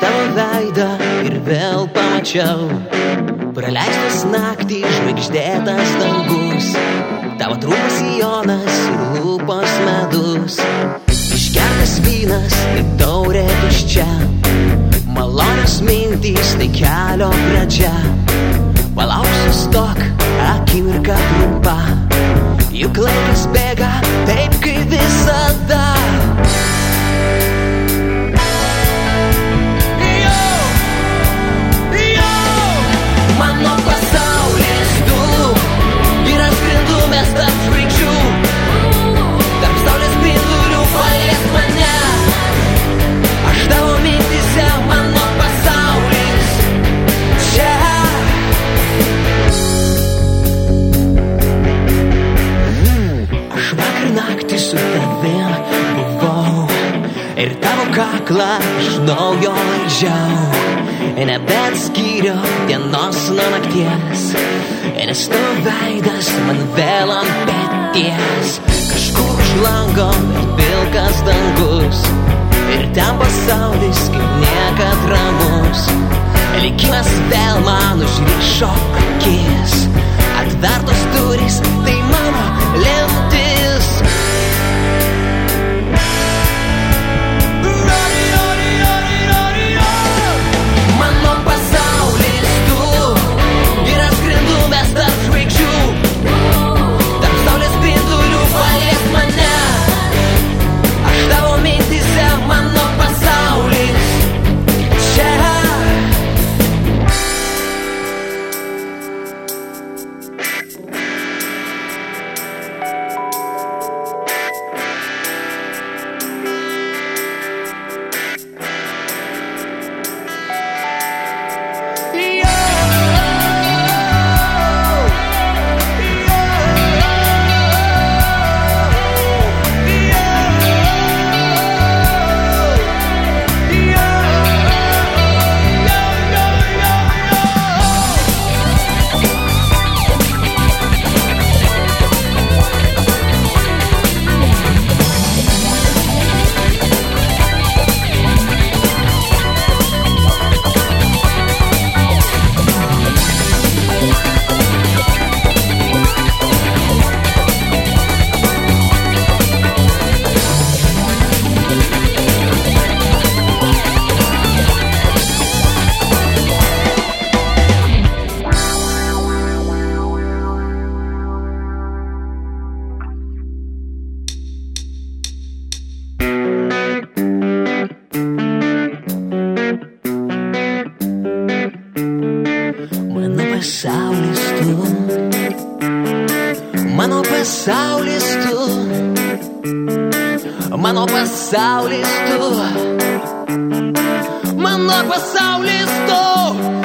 tavo veidą ir vėl pamačiau praleistas naktį žvaigždėtas dangus, tavo trumpas sijonas ir lūpos medus, išgertas vynas ir taurė tuščia, malonios mintys tai kelio pradžia. Palauksiu stok, akimirka trumpa, juk laikas bėga taip kaip visada. Mano pasaulis tu ir aš skrendu mes tarp žvaigždžių, tarp saulės spindulių palies mane, aš tavo mintyse, mano pasaulis čia. Aš vakar naktį su tavim buvau ir tavo kaklą iš naujo laižiau, nebeatskyriau dienos nuo nakties, nes tavo veidas man vėl ant peties. Kažkur už lango pilkas dangus ir ten pasaulis kaip niekad ramus, likimas vėl man užrišo akis, atvertos durys tai mano lemtis. Mano pasaulis tu ir aš skrendu mes tarp žvaigždžių, tarp saulės spindulių palies mane, aš tavo mintyse, mano pasaulis čia. Mano pasaulis tu, mano pasaulis tu, mano pasaulis tu.